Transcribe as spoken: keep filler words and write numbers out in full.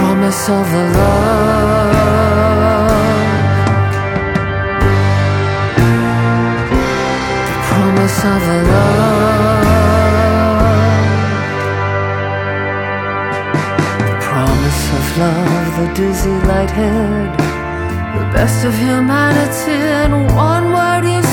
promise of the love, the promise of the love, the promise of love, the dizzy lighthead, the best of humanity in one word you